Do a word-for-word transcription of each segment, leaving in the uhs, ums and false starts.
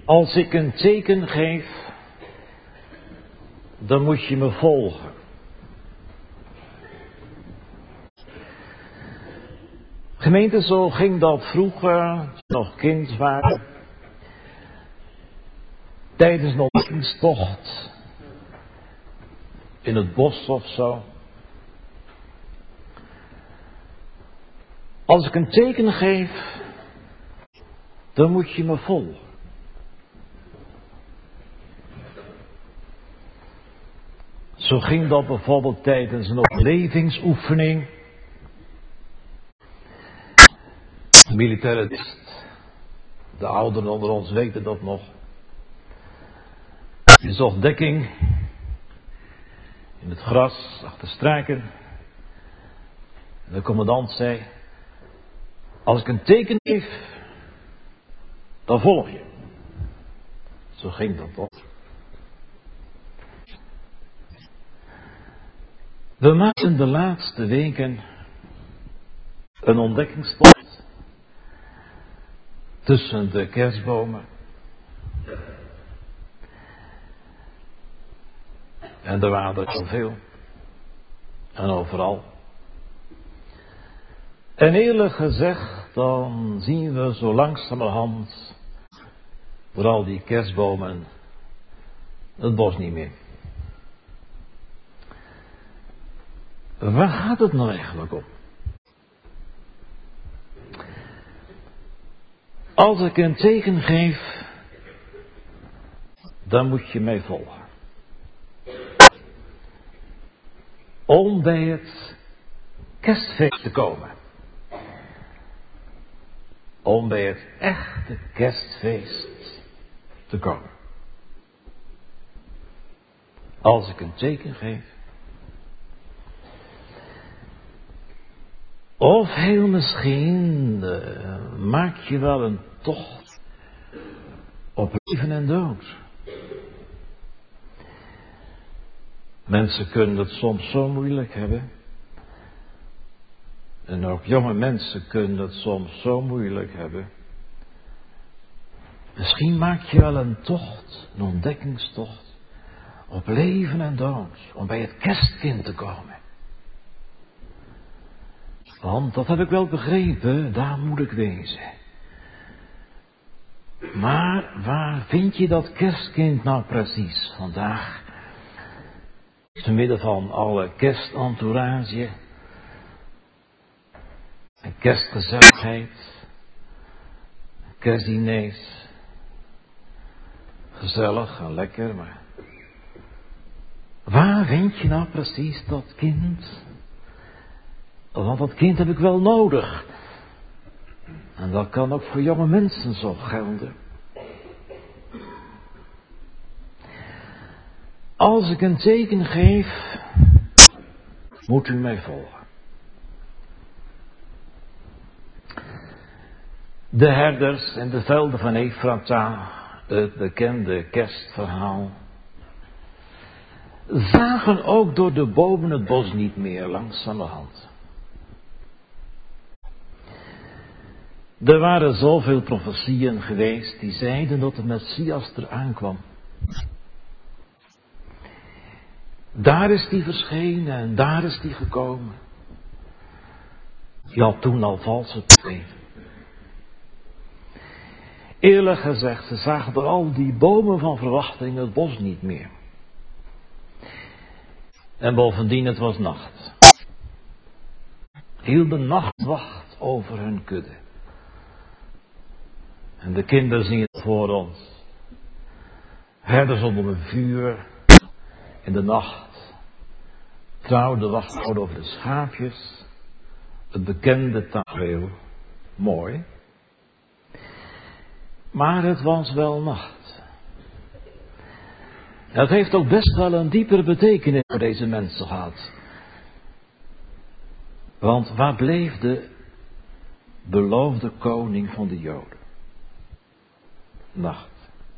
Als ik een teken geef, dan moet je me volgen. Gemeente, zo ging dat vroeger, toen we nog kind waren. Tijdens een ontdekkingstocht in het bos of zo. Als ik een teken geef, dan moet je me volgen. Zo ging dat bijvoorbeeld tijdens een overlevingsoefening. De militaire dienst. De ouderen onder ons weten dat nog. Je zocht dekking in het gras, achter struiken. En de commandant zei: als ik een teken geef, dan volg je. Zo ging dat toch. We maakten de laatste weken een ontdekkingstocht tussen de kerstbomen. En er waren er zoveel. En overal. En eerlijk gezegd, dan zien we zo langzamerhand door al die kerstbomen het bos niet meer. Waar gaat het nou eigenlijk om? Als ik een teken geef, dan moet je mij volgen. Om bij het kerstfeest te komen. Om bij het echte kerstfeest te komen. Als ik een teken geef. Of heel misschien uh, maak je wel een tocht op leven en dood. Mensen kunnen het soms zo moeilijk hebben. En ook jonge mensen kunnen het soms zo moeilijk hebben. Misschien maak je wel een tocht, een ontdekkingstocht, op leven en dood, om bij het kerstkind te komen. Want, dat heb ik wel begrepen, daar moet ik wezen. Maar waar vind je dat kerstkind nou precies vandaag? Te midden van alle kerstentourage en kerstgezelligheid, kerstdiners. Gezellig en lekker, maar waar vind je nou precies dat kind? Want dat kind heb ik wel nodig. En dat kan ook voor jonge mensen zo gelden. Als ik een teken geef, moet u mij volgen. De herders in de velden van Efrata, het bekende kerstverhaal, zagen ook door de bomen het bos niet meer langzamerhand. Er waren zoveel profetieën geweest die zeiden dat de Messias eraan kwam. Daar is die verschenen en daar is die gekomen. Die had toen al valse profeten. Eerlijk gezegd, ze zagen door al die bomen van verwachting het bos niet meer. En bovendien, het was nacht. Heel de nacht wacht over hun kudde. En de kinderen zien het voor ons. Herders onder een vuur. In de nacht. Trouw de wacht houden over de schaapjes. Het bekende tafereel. Mooi. Maar het was wel nacht. Het heeft ook best wel een diepere betekenis voor deze mensen gehad. Want waar bleef de beloofde koning van de Joden? Nacht.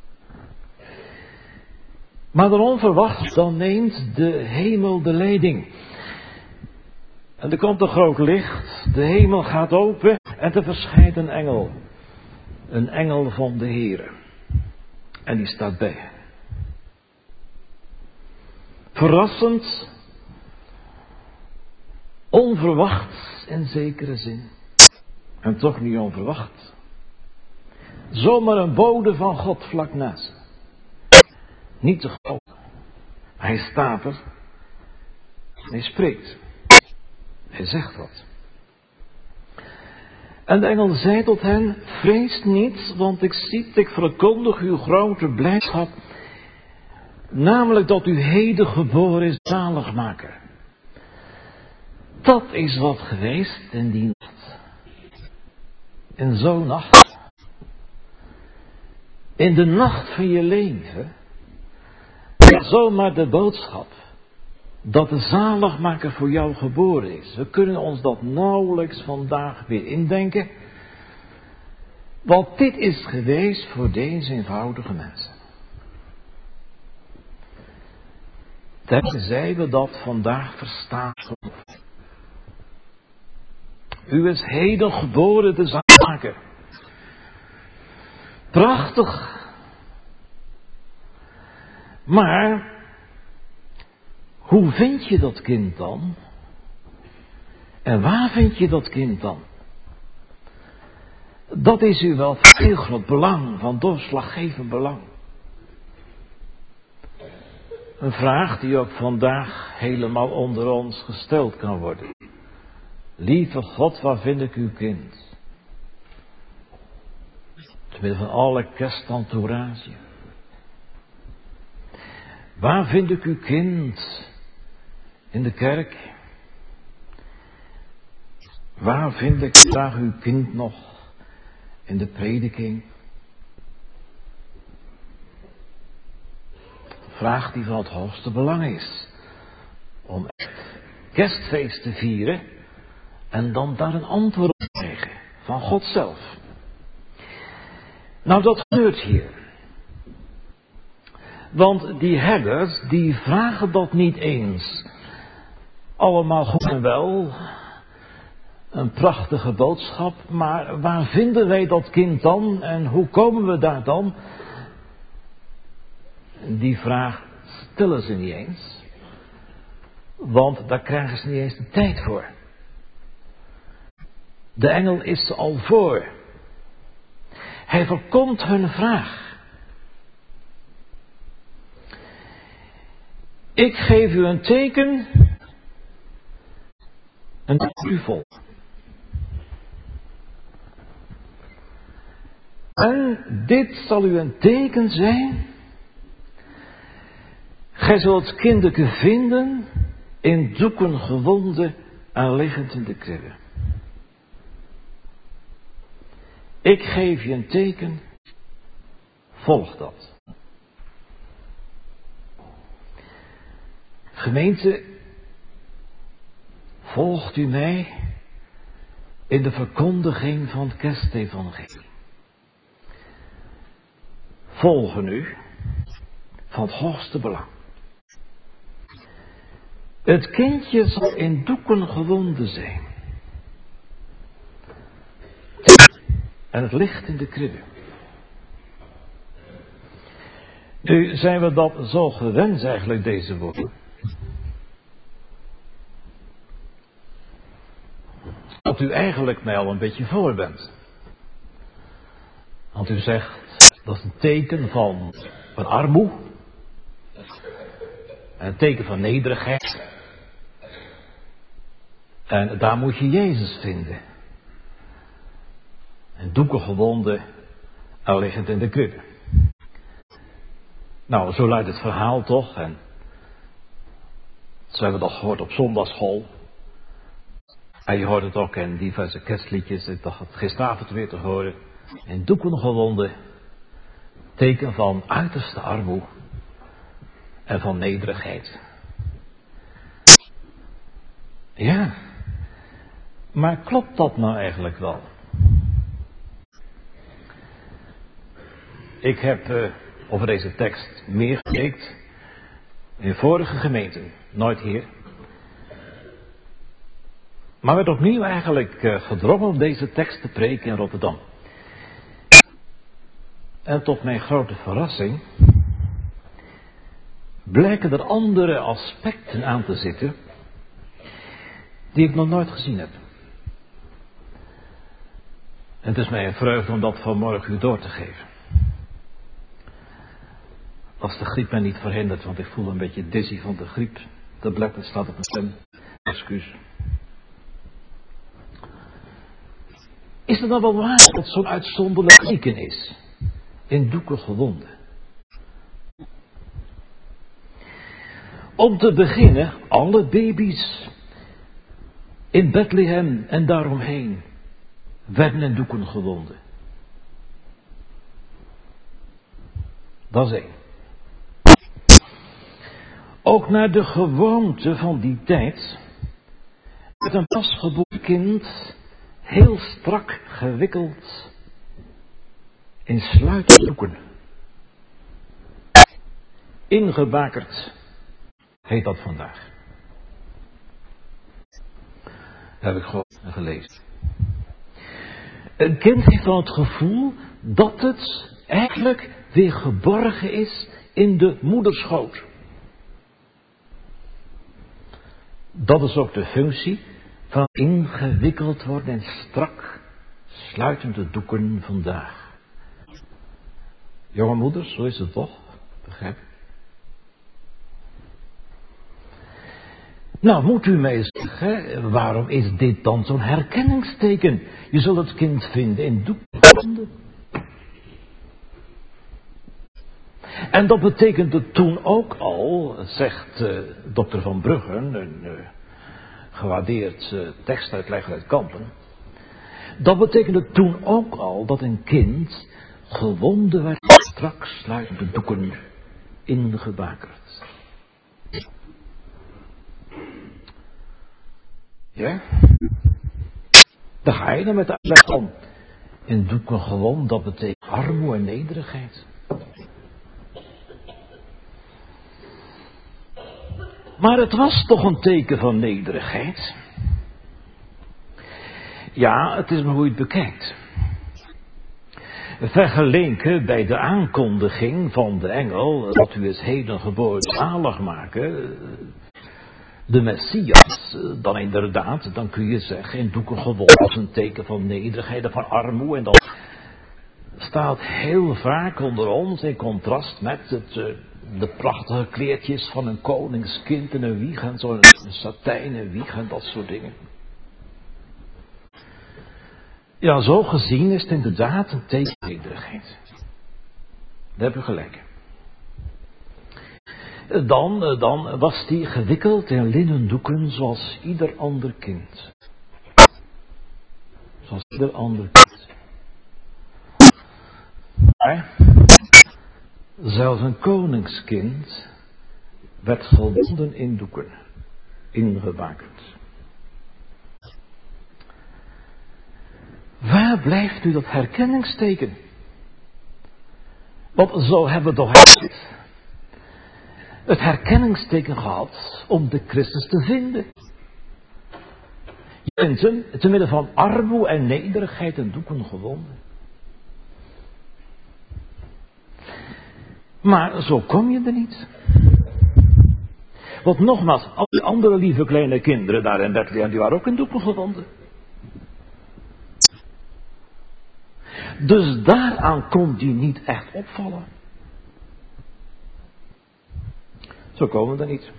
Maar dan onverwacht, dan neemt de hemel de leiding. En er komt een groot licht, de hemel gaat open en er verschijnt een engel. Een engel van de Heere. en die staat bij hen. Verrassend, onverwacht in zekere zin. En toch niet onverwacht. Zomaar een bode van God vlak naast ze. Niet te geloven. Hij staat er. Hij spreekt. Hij zegt wat. En de engel zei tot hen, vrees niet, want ik zie, ik verkondig uw grote blijdschap, namelijk dat u heden geboren is zaligmaker. Dat is wat geweest in die nacht. In zo'n nacht. In de nacht van je leven. Zomaar de boodschap dat de zaligmaker voor jou geboren is. We kunnen ons dat nauwelijks vandaag weer indenken. Want dit is geweest voor deze eenvoudige mensen. Tenzij we dat vandaag verstaan. U is heden geboren de zaligmaker. Prachtig. Maar hoe vind je dat kind dan? En waar vind je dat kind dan? Dat is u wel van heel groot belang, van doorslaggevend belang. Een vraag die ook vandaag helemaal onder ons gesteld kan worden. Lieve God, waar vind ik uw kind? Te midden van alle kerstentourage. Waar vind ik uw kind? In de kerk? Waar vind ik graag uw kind nog? In de prediking? Een vraag die van het hoogste belang is. Om echt kerstfeest te vieren. En dan daar een antwoord op te krijgen. Van God zelf. Nou, dat gebeurt hier. Want die herders, die vragen dat niet eens. Allemaal goed en wel. Een prachtige boodschap. Maar waar vinden wij dat kind dan? En hoe komen we daar dan? Die vraag stellen ze niet eens. Want daar krijgen ze niet eens de tijd voor. De engel is ze al voor. Hij voorkomt hun vraag. Ik geef u een teken. En dat u vol. En dit zal u een teken zijn. Gij zult kinderke vinden. In doeken gewonden en liggend in de kribbe. Ik geef je een teken. Volg dat. Gemeente, volgt u mij in de verkondiging van het kerstevangelie. Volgen u van het hoogste belang. Het kindje zal in doeken gewonden zijn. En het ligt in de kribbe. Nu zijn we dat zo gewend eigenlijk, deze woorden. Dat u eigenlijk mij al een beetje voor bent. Want u zegt, dat is een teken van, van armoede. Een teken van nederigheid. En daar moet je Jezus vinden. En doeken gewonden en liggend in de kribbe. Nou, zo luidt het verhaal toch. En zo hebben we dat gehoord op zondagschool. En je hoort het ook in diverse kerstliedjes. Ik dacht het gisteravond weer te horen. En doeken gewonden. Teken van uiterste armoede. En van nederigheid. Ja. Maar klopt dat nou eigenlijk wel? Ik heb uh, over deze tekst meer gepreekt in vorige gemeenten, nooit hier. Maar werd opnieuw eigenlijk uh, gedrongen om deze tekst te preken in Rotterdam. En tot mijn grote verrassing blijken er andere aspecten aan te zitten die ik nog nooit gezien heb. En het is mij een vreugde om dat vanmorgen u door te geven. Als de griep mij niet verhindert, want ik voel een beetje dizzy van de griep. De bladeren staat op mijn stem. Excuus. Is het dan wel waar dat het zo'n uitzonderlijk teken is? In doeken gewonden. Om te beginnen, alle baby's in Bethlehem en daaromheen werden in doeken gewonden. Dat is één. Ook naar de gewoonte van die tijd werd een pasgeboren kind heel strak gewikkeld in sluitende doeken. Ingebakerd heet dat vandaag. Dat heb ik gewoon gelezen. Een kind heeft dan het gevoel dat het eigenlijk weer geborgen is in de moederschoot. Dat is ook de functie van ingewikkeld worden in strak sluitende doeken vandaag. Jonge moeders, zo is het toch? Begrijp je? Nou, moet u mij zeggen, waarom is dit dan zo'n herkenningsteken? Je zult het kind vinden in doeken. En dat betekende toen ook al, zegt uh, dokter Van Bruggen, een uh, gewaardeerd uh, tekstuitlegger uit Kampen. Dat betekende toen ook al dat een kind gewonden werd strak sluitende doeken ingebakerd. Ja? Daar ga je dan met de uitleg van. In doeken gewond, dat betekent armoede en nederigheid. Maar het was toch een teken van nederigheid. Ja, het is maar hoe je het bekijkt. Vergeleken bij de aankondiging van de engel, dat u is heden geboren zalig maken, de Messias, dan inderdaad, dan kun je zeggen, in doeken gewond als een teken van nederigheid en van armoede. En dat staat heel vaak onder ons in contrast met het, de prachtige kleertjes van een koningskind en een wieg en zo'n satijnen wieg en dat soort dingen. Ja, zo gezien is het inderdaad een teken van nederigheid. Daar heb je gelijk. Dan, dan was die gewikkeld in linnen doeken zoals ieder ander kind. Zoals ieder ander kind. Maar zelfs een koningskind werd gebonden in doeken, ingebakerd. Waar blijft nu dat herkenningsteken? Want zo hebben we toch het herkenningsteken gehad om de Christus te vinden. Je bent hem te midden van armoede en nederigheid en doeken gewonden. Maar zo kom je er niet. Want nogmaals, al die andere lieve kleine kinderen daar in Bethlehem, die waren ook in doeken gewonden. Dus daaraan kon die niet echt opvallen. Zo komen we er niet.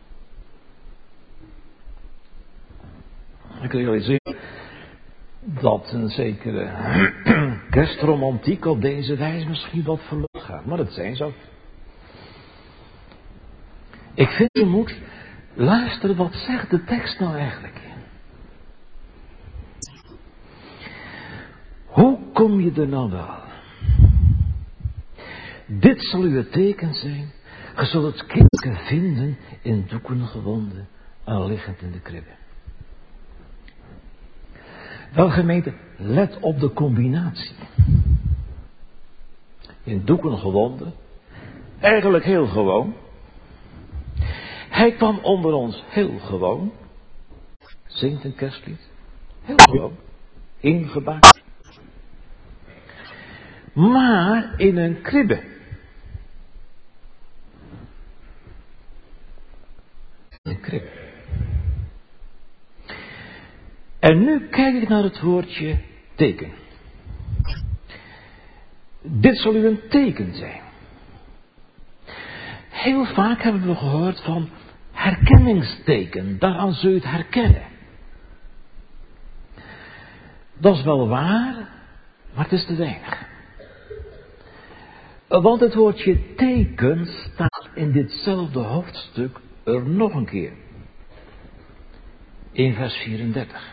Ik realiseer dat een zekere kerstromantiek op deze wijze misschien wat verloren gaat. Maar dat zijn zo. Ik vind je moet luisteren, wat zegt de tekst nou eigenlijk? Hoe kom je er nou wel? Dit zal u het teken zijn. Je zult het kindje vinden in doeken gewonden en liggend in de kribbe. Wel gemeente, let op de combinatie. In doeken gewonden, eigenlijk heel gewoon. Hij kwam onder ons heel gewoon. Zingt een kerstlied. Heel gewoon. Ingebakerd. maar in een kribbe. Een kribbe. En nu kijk ik naar het woordje teken. Dit zal u een teken zijn. Heel vaak hebben we gehoord van herkenningsteken. Daaraan zul je het herkennen. Dat is wel waar, maar het is te weinig. Want het woordje teken staat in ditzelfde hoofdstuk er nog een keer. In vers vierendertig.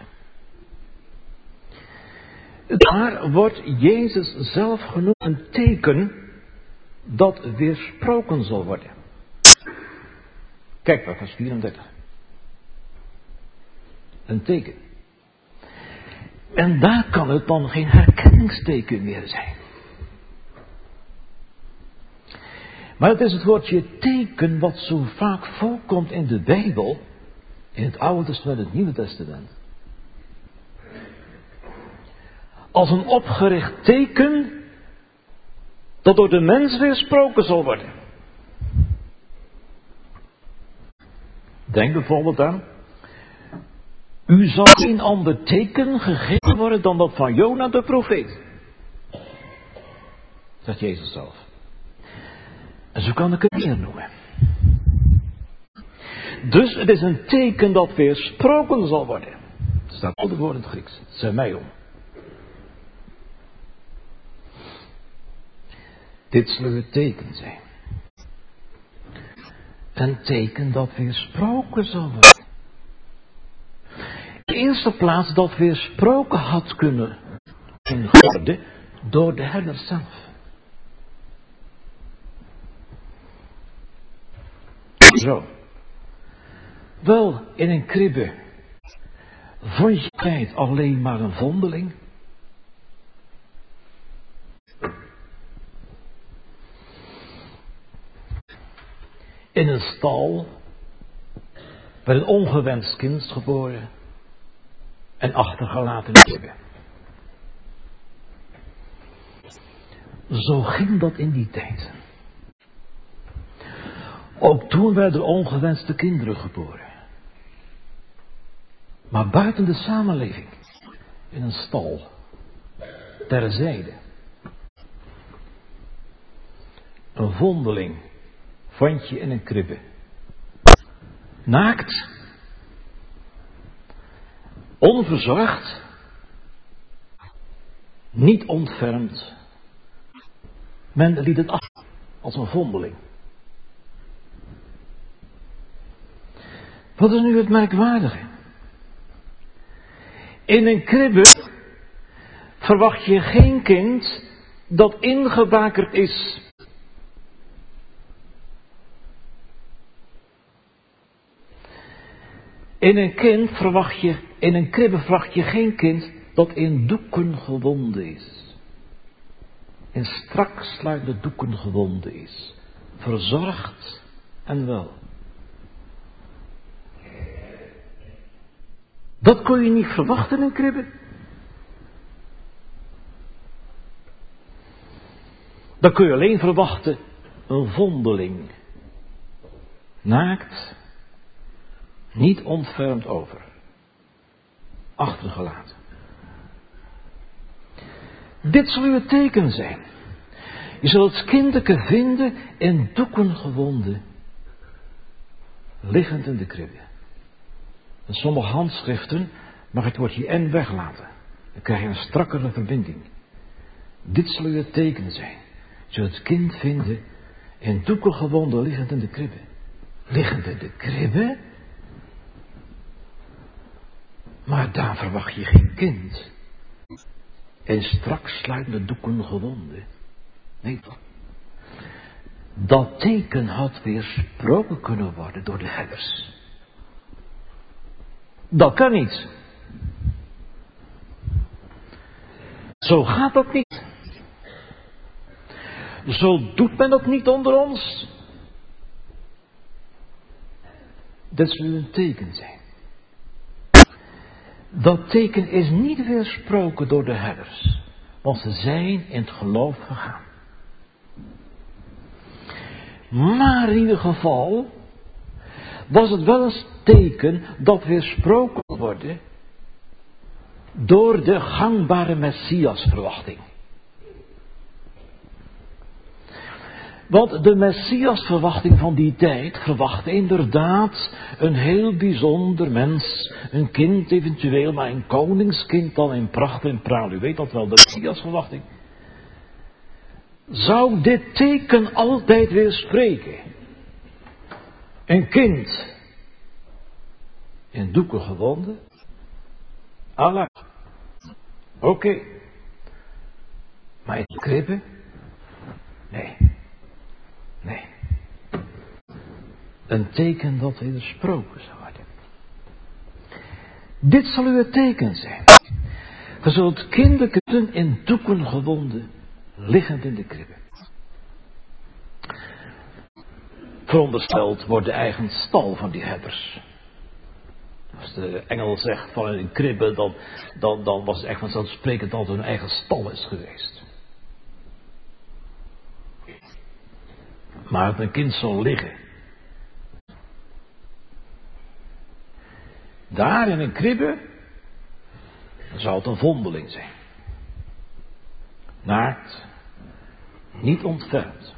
Daar wordt Jezus zelf genoemd een teken dat weersproken zal worden. Kijk maar, vers vierendertig. Een teken. En daar kan het dan geen herkenningsteken meer zijn. Maar het is het woordje teken wat zo vaak voorkomt in de Bijbel, in het Oude Testament en het Nieuwe Testament. Als een opgericht teken dat door de mens weersproken zal worden. Denk bijvoorbeeld aan, u zal geen ander teken gegeven worden dan dat van Jona de profeet. Zegt Jezus zelf. En zo kan ik het meer noemen. Dus het is een teken dat weersproken zal worden. Het staat al de woord in het Grieks. Semeion. Dit zal het teken zijn. Een teken dat weersproken zal worden. In de eerste plaats dat weersproken had kunnen worden door de herder zelf. Zo. Wel, in een kribbe vond je tijd alleen maar een vondeling. In een stal werd een ongewenst kind geboren en achtergelaten in de kribbe. Zo ging dat in die tijd. Ook toen werden ongewenste kinderen geboren. Maar buiten de samenleving, in een stal, terzijde. Een vondeling vond je in een kribbe. Naakt, onverzorgd, niet ontfermd. Men liet het af als een vondeling. Wat is nu het merkwaardige? In een kribbe verwacht je geen kind dat ingebakerd is. In een kind verwacht je, in een kribbe verwacht je geen kind dat in doeken gewonden is. In strak sluitende doeken gewonden is. Verzorgd en wel. Dat kon je niet verwachten in een kribbe. Dat kun je alleen verwachten een vondeling. Naakt, niet ontfermd over. Achtergelaten. Dit zal uw teken zijn. Je zult het kindeke vinden in doeken gewonden. Liggend in de kribbe. In sommige handschriften mag het woordje en weglaten. Dan krijg je een strakkere verbinding. Dit zal u het teken zijn. Je zult het kind vinden in doeken gewonden liggend in de kribbe. Liggend in de kribbe? Maar daar verwacht je geen kind. In strak sluitende doeken gewonden. Nee toch? Dat teken had weersproken kunnen worden door de herders. Dat kan niet. Zo gaat dat niet. Zo doet men dat niet onder ons. Dat zal een teken zijn. Dat teken is niet weersproken door de herders. want ze zijn in het geloof gegaan. Maar in ieder geval was het wel een teken dat weersproken kon worden door de gangbare Messiasverwachting. Want de Messiasverwachting van die tijd verwachtte inderdaad een heel bijzonder mens, een kind eventueel, maar een koningskind dan in pracht en praal. U weet dat wel, de Messiasverwachting. Zou dit teken altijd weer spreken? Een kind in doeken gewonden? Allah. Oké. Okay. Maar in de kribbe? Nee. Nee. Een teken dat wedersproken zou worden. Dit zal uw teken zijn. Ge zult kinderkinderen in doeken gewonden, liggend in de kribbe. Verondersteld wordt de eigen stal van die herders. Als de engel zegt van een kribbe, dan, dan, dan was het echt vanzelfsprekend dat het hun eigen stal is geweest. Maar dat een kind zal liggen. Daar in een kribbe, dan zou het een vondeling zijn. Naakt, niet ontfermd.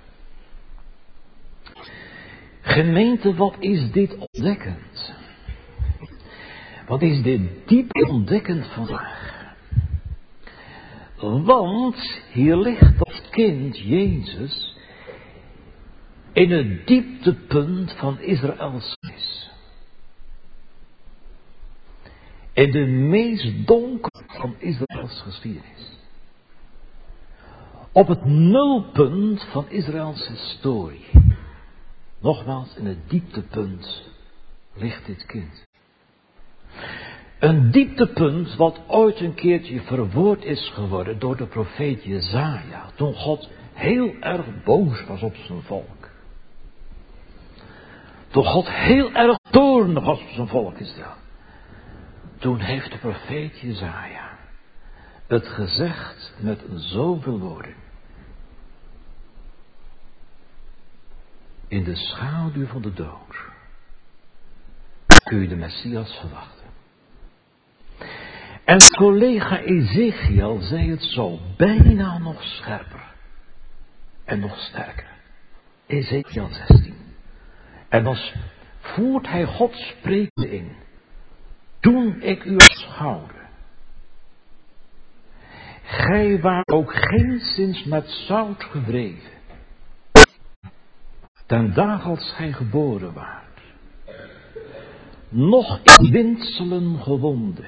Gemeente, wat is dit ontdekkend? Wat is dit diep ontdekkend vandaag? Want hier ligt dat kind Jezus in het dieptepunt van Israëls is. In de meest donkere van Israëls geschiedenis. Op het nulpunt van Israëls historie. Nogmaals, in het dieptepunt ligt dit kind. Een dieptepunt wat ooit een keertje verwoord is geworden door de profeet Jesaja. Toen God heel erg boos was op zijn volk. Toen God heel erg toornig was op zijn volk Israël. Toen heeft de profeet Jesaja het gezegd met zoveel woorden. In de schaduw van de dood kun je de Messias verwachten. En collega Ezekiel zei het zo bijna nog scherper en nog sterker. Ezekiel zestien. En dan voert hij Gods spreken in. Toen ik u aanschouwde. Gij waart ook geenszins met zout gewreven. Ten dag als gij geboren waart. Nog in windselen gewonden.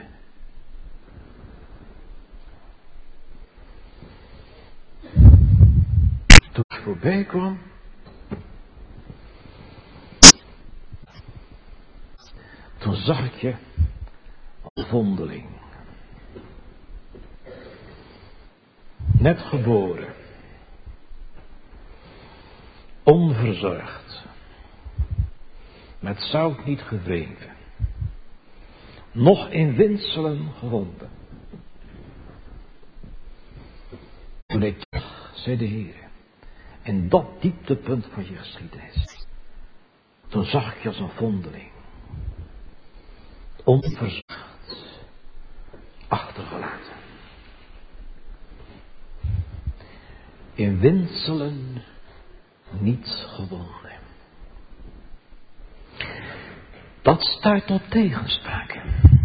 Toen ik voorbij kwam. Toen zag ik je als vondeling. Net geboren. Onverzorgd. Met zout niet gewreven. Nog in windselen gewonden. Toen ik dacht, zei de Heer, in dat dieptepunt van je geschiedenis. Toen zag ik je als een vondeling. Onverzorgd. Achtergelaten. In windselen niet gewonnen. Dat stuit tot tegenspraak.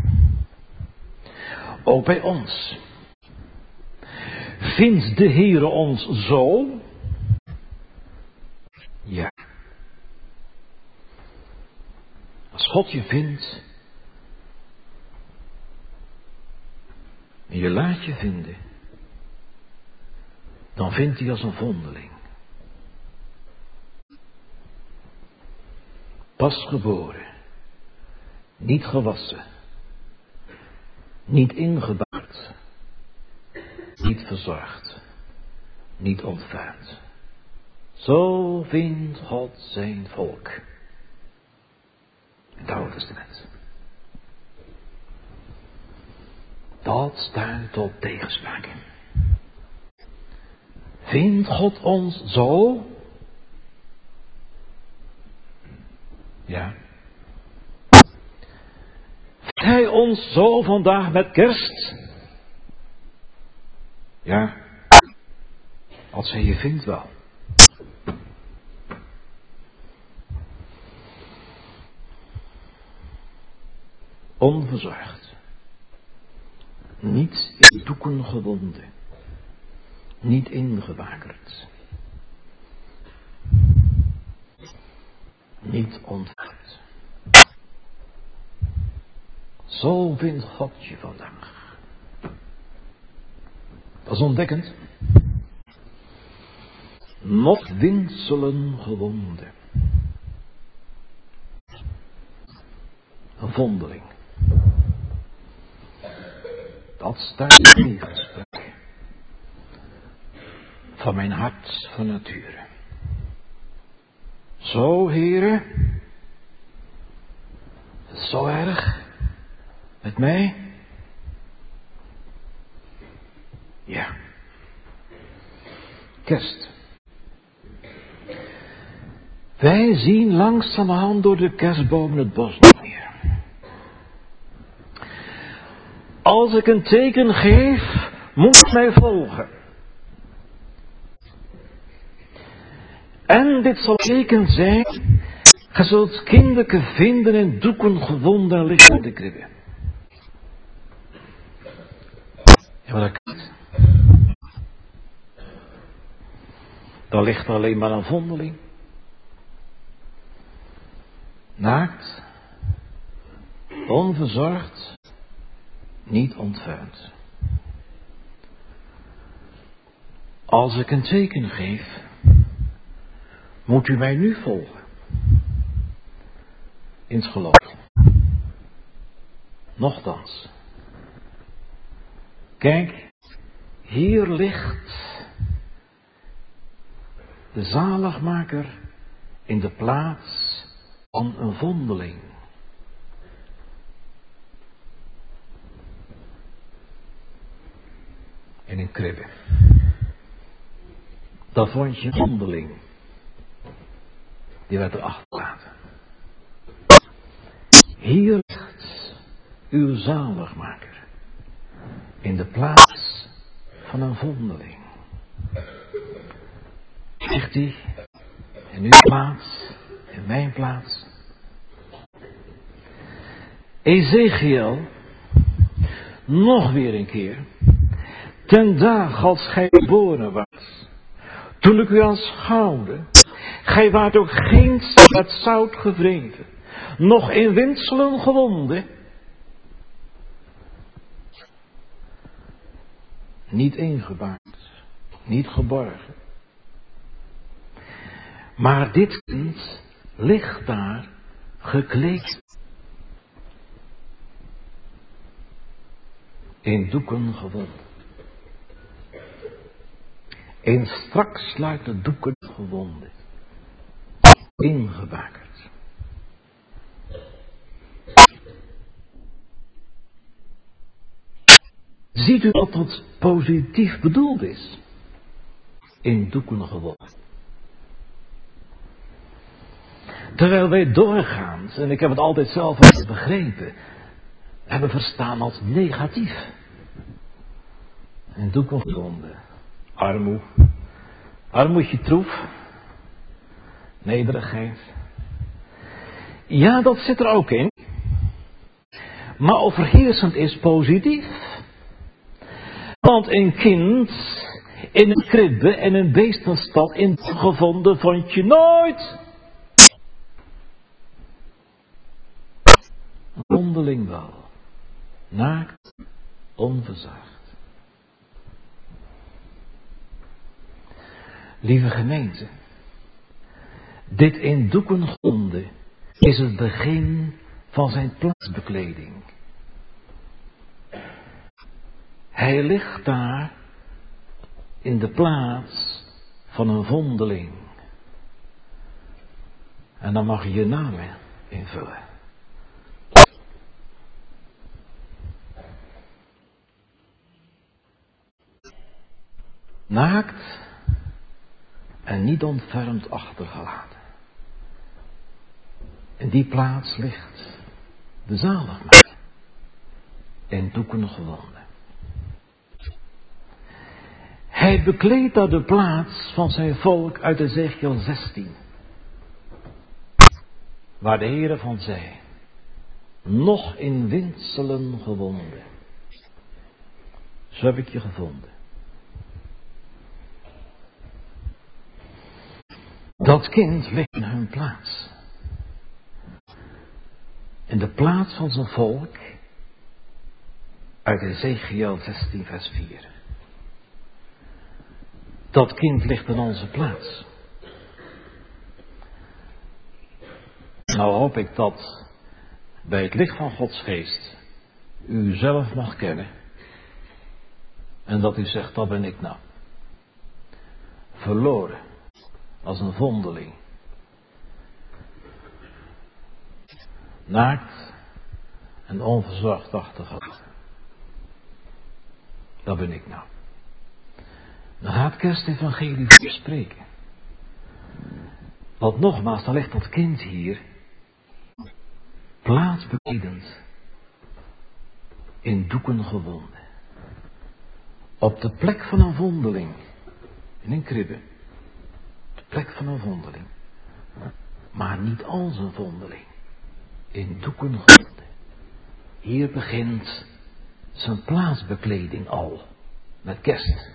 Ook bij ons. Vindt de Heere ons zo? Ja. Als God je vindt en je laat je vinden, dan vindt hij als een vondeling. Pas geboren, niet gewassen, niet ingebaard, niet verzorgd, niet ontfermd. Zo vindt God zijn volk. Het Oude Testament. Dat stuit tot tegenspraak. Vindt God ons zo? Ja. Vindt Hij ons zo vandaag met kerst? Ja. Als Hij je vindt wel. Onverzorgd. Niet in doeken gewonden. Niet ingewakerd. Niet ontvangt. Zo vindt God je vandaag. Dat is ontdekkend. Nog winselen gewonden. Een vondeling. Dat staat in het gesprek van mijn hart van nature. Zo, heren, zo erg met mij? Ja. Kerst. Wij zien langzamerhand door de kerstbomen het bos niet meer. Als ik een teken geef, moet het mij volgen. En dit zal teken zijn, ge zult kinderke vinden in doeken gewonden liggen in de kribbe. Ja, maar dat kan niet. Dan ligt er alleen maar een vondeling. Naakt, onverzorgd, niet ontfermd. Als ik een teken geef, moet u mij nu volgen. In het geloof. Nochtans. Kijk, hier ligt de zaligmaker in de plaats van een vondeling. In een kribbe. Daar vond je een vondeling. Die werd er achtergelaten. Hier ligt uw zaligmaker in de plaats van een vondeling. Ligt hij in uw plaats, in mijn plaats. Ezechiel, nog weer een keer, ten dag als gij geboren was, toen ik u aanschouwde, gij waart ook geen met zout gevreven, nog in windselen gewonden, niet ingebaard, niet geborgen. Maar dit kind ligt daar gekleed in doeken gewonden. In strak sluiten doeken gewonden. Ingebakerd. Ziet u dat dat positief bedoeld is? In doeken gewonden. Terwijl wij doorgaans, en ik heb het altijd zelf al begrepen, hebben verstaan als negatief. In doeken gewonden. Armoe. Armoedje troef. Nederigheid. Ja, dat zit er ook in. Maar overheersend is positief. Want een kind in een kribbe en een beestenstal ingevonden vond je nooit. Mondeling wel. Naakt, onverzorgd. Lieve gemeente, dit in doeken gewonden is het begin van zijn plaatsbekleding. Hij ligt daar in de plaats van een vondeling. En dan mag je je naam invullen. Naakt, en niet ontfermd achtergelaten. In die plaats ligt de zaligmaker, in doeken gewonden. Hij bekleedt daar de plaats van zijn volk uit Ezechiel zestien. Waar de Heere van zei, nog in windselen gewonden. Zo heb ik je gevonden. Dat kind ligt in hun plaats. In de plaats van zijn volk uit Ezechiel zestien vers vier. Dat kind ligt in onze plaats. Nou hoop ik dat bij het licht van Gods geest u zelf mag kennen. En dat u zegt, dat ben ik nou. Verloren. Als een vondeling. Naakt en onverzorgd achtergelaten. Dat ben ik nou. Dan gaat Kerstevangelie voor spreken. Want nogmaals, dan ligt dat kind hier. Plaatsbekledend. In doeken gewonden. Op de plek van een vondeling. In een kribbe. De plek van een vondeling. Maar niet als een vondeling. In doeken gewonden. Hier begint zijn plaatsbekleding al. Met kerst.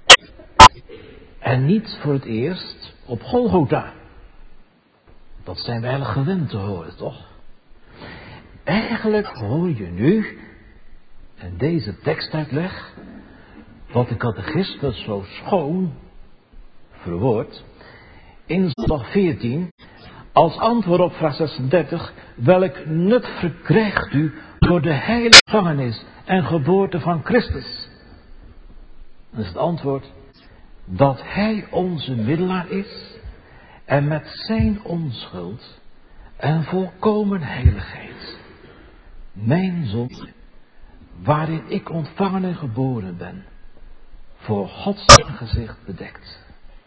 En niet voor het eerst op Golgotha. Dat zijn we eigenlijk gewend te horen, toch? Eigenlijk hoor je nu, in deze tekstuitleg, wat de catechismus zo schoon verwoordt, in zondag veertien, als antwoord op vraag zesendertig, welk nut verkrijgt u door de heilige gevangenis en geboorte van Christus? Dan is het antwoord, dat hij onze middelaar is en met zijn onschuld en volkomen heiligheid mijn zonde, waarin ik ontvangen en geboren ben, voor Gods aangezicht bedekt.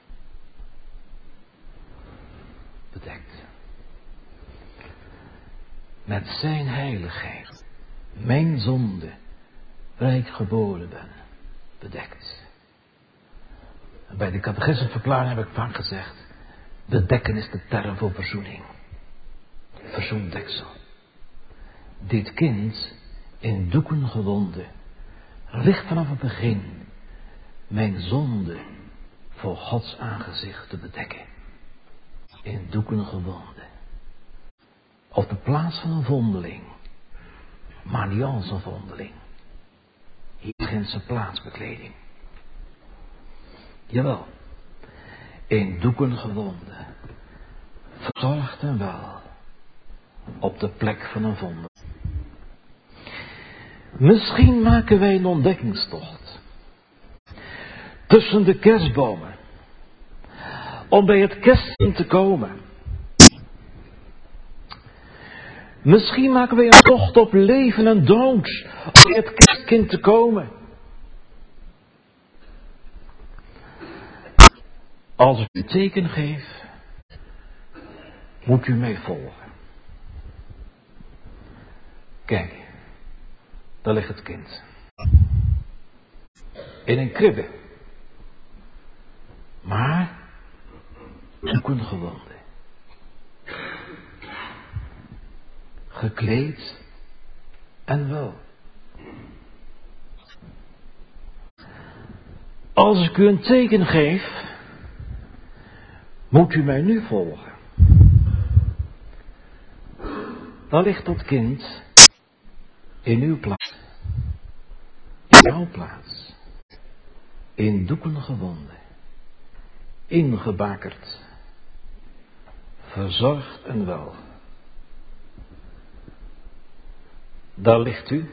Bedekt. Met zijn heiligheid, mijn zonde, waar ik geboren ben, bedekt. En bij de catechismeverklaring heb ik vaak gezegd, bedekken is de term voor verzoening. Verzoendeksel. Dit kind, in doeken gewonden, ligt vanaf het begin mijn zonde voor Gods aangezicht te bedekken. In doeken gewonden. Op de plaats van een vondeling, maar niet als een vondeling. Hier begint zijn plaatsbekleding. Jawel, in doeken gewonden, verzorgd en wel, op de plek van een vondeling. Misschien maken wij een ontdekkingstocht tussen de kerstbomen, om bij het kerstkind te komen. Misschien maken wij een tocht op leven en dood, om bij het kerstkind te komen. Als ik u een teken geef, moet u mij volgen. Kijk, daar ligt het kind. In een kribbe. Maar doeken gewonden. Gekleed en wel. Als ik u een teken geef, moet u mij nu volgen. Dan ligt dat kind in uw plaats. In jouw plaats. In doeken gewonden. Ingebakerd. Verzorgd en wel. Daar ligt u.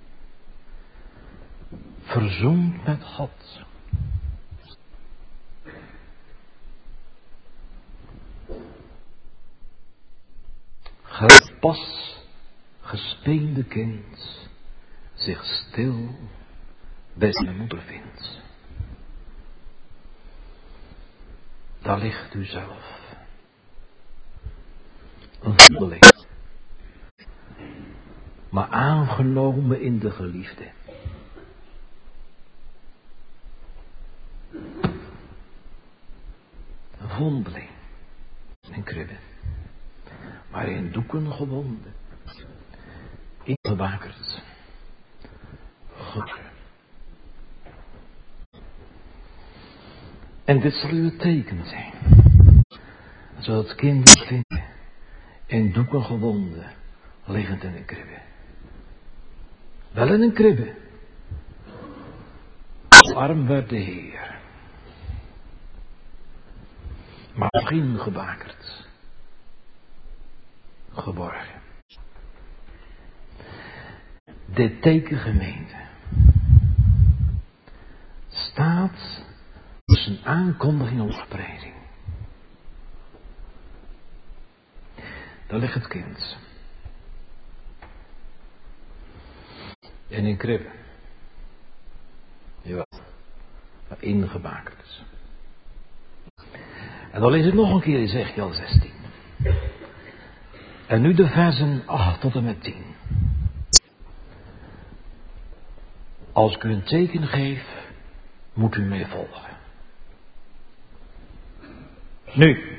Verzoend met God. Het pas gespeende kind zich stil bij zijn moeder vindt. daar ligt u zelf. Een vondeling. Maar aangenomen in de geliefde. Een vondeling. In kribben. Maar in doeken gewonden. Ingebakerd. Goed. En dit zal u het teken zijn. Zodat kinderen vinden. In doeken gewonden. Liggend in een kribbe. Wel in een kribbe. Arm werd de Heer. Maar nog ingebakerd. Geborgen. Dit teken gemeente. Staat tussen aankondiging en lofprijzing. Daar ligt het kind. In een kribbe. Jawel. Maar ingebakerd. En dan lees ik nog een keer Ezechiel zestien. En nu de versen acht tot en met tien. Als ik u een teken geef, moet u mij volgen. Nu.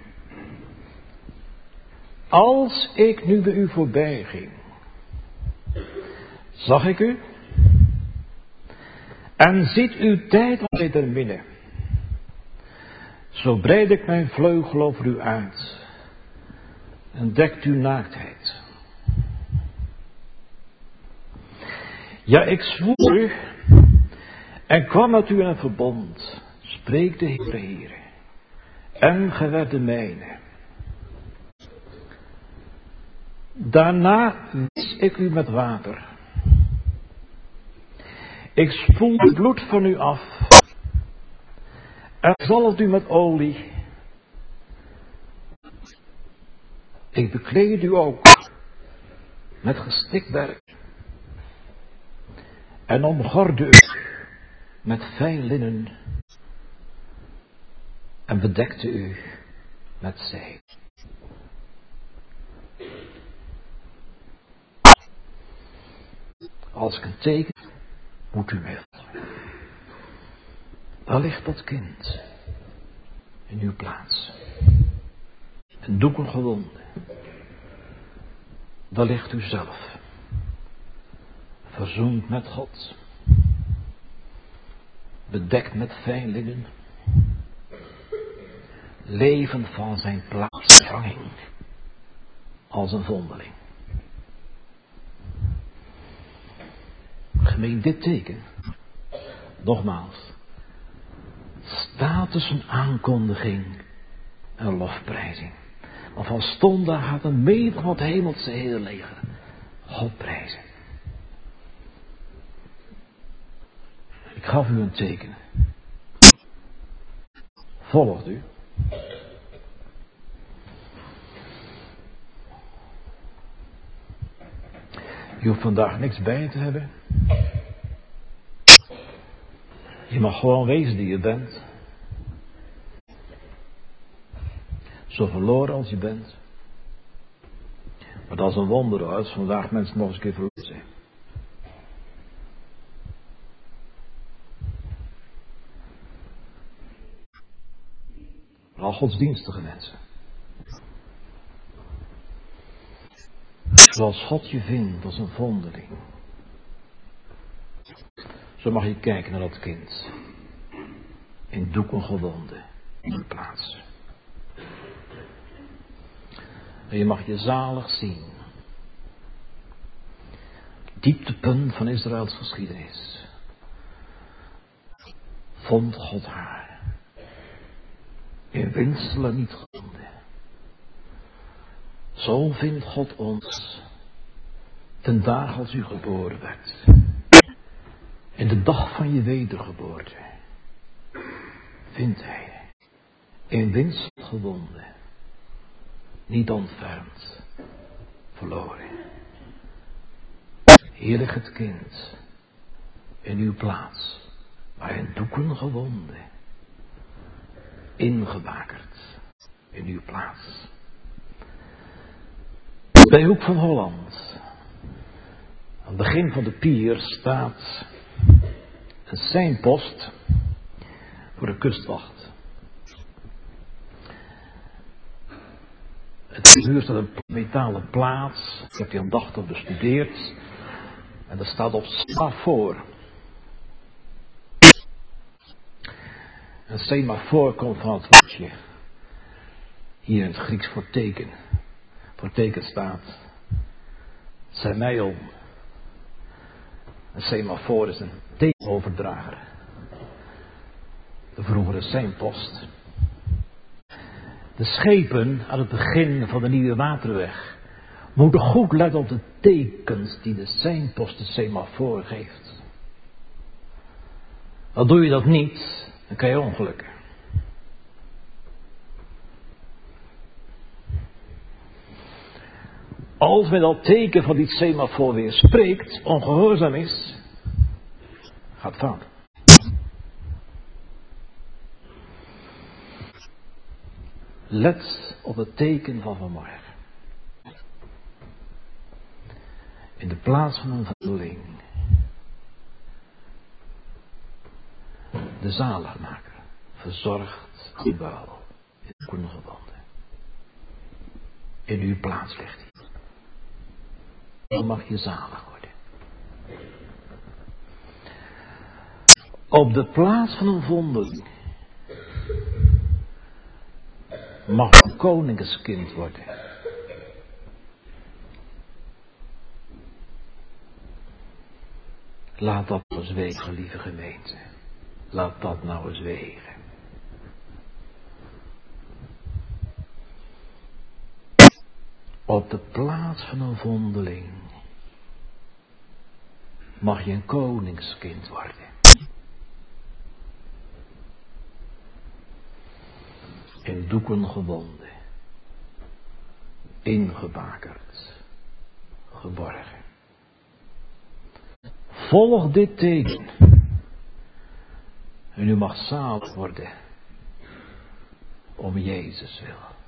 Als ik nu bij u voorbij ging, zag ik u en ziet uw tijd al ter minne. Zo breid ik mijn vleugel over u uit en dekt uw naaktheid. Ja, ik zwoer u en kwam met u in een verbond, spreekt de Heere Heere, en ge werd de mijne. Daarna wis ik u met water. Ik spoel het bloed van u af en zalf u met olie. Ik bekleed u ook met gestikt werk en omgorde u met fijn linnen en bedekte u met zij. Als ik een teken, moet u mij volgen. Daar ligt dat kind in uw plaats. Een doeken gewonden. Daar ligt u zelf. Verzoend met God. Bedekt met fijn linnen. Leven van zijn plaatsvervanging. Als een vondeling. Gemeen dit teken. Nogmaals. Staat tussen aankondiging en lofprijzing. Maar van stond daar gaat een meter van het hemelse hele leger God prijzen. Ik gaf u een teken. Volgt u. Je hoeft vandaag niks bij je te hebben. Je mag gewoon wezen die je bent. Zo verloren als je bent. Maar dat is een wonder als vandaag mensen nog eens een keer verloren zijn. Al godsdienstige mensen. Zoals God je vindt als een vondeling. Zo mag je kijken naar dat kind. In doeken gewonden. In de plaats. En je mag je zalig zien. Dieptepunt van Israëls geschiedenis. Vond God haar. In winstelen niet gevonden. Zo vindt God ons. Ten dag als u geboren werd. In de dag van je wedergeboorte. Vindt hij. In winst gewonden. Niet ontfermd. Verloren. Hier ligt het kind. In uw plaats. Maar in doeken gewonden. ingebakerd in uw plaats. Bij Hoek van Holland, aan het begin van de pier, staat een seinpost voor de kustwacht. Het muur staat een metalen plaat. Ik heb die aandachtig bestudeerd. En er staat op semafoor. Een semafoor komt van het woordje. Hier in het Grieks voor teken. Voor teken staat semeion. Een semafoor is een tekenoverdrager. De vroegere seinpost. De schepen aan het begin van de Nieuwe Waterweg moeten goed letten op de tekens die de seinpost, de semafoor, geeft. Al doe je dat niet, dan krijg je ongelukken. Als men dat teken van die semafoor weer spreekt, ongehoorzaam is, gaat fout. Let op het teken van vanmorgen. In de plaats van een vandeling. De zaligmaker verzorgt uw wel in de koengewanden. In uw plaats ligt hij. Dan mag je zalig worden. Op de plaats van een vondeling mag een koningskind worden. Laat dat nou eens wegen, lieve gemeente. Laat dat nou eens wegen. Op de plaats van een vondeling mag je een koningskind worden. In doeken gewonden, ingebakerd, geborgen. Volg dit teken en u mag zalig worden om Jezus wil.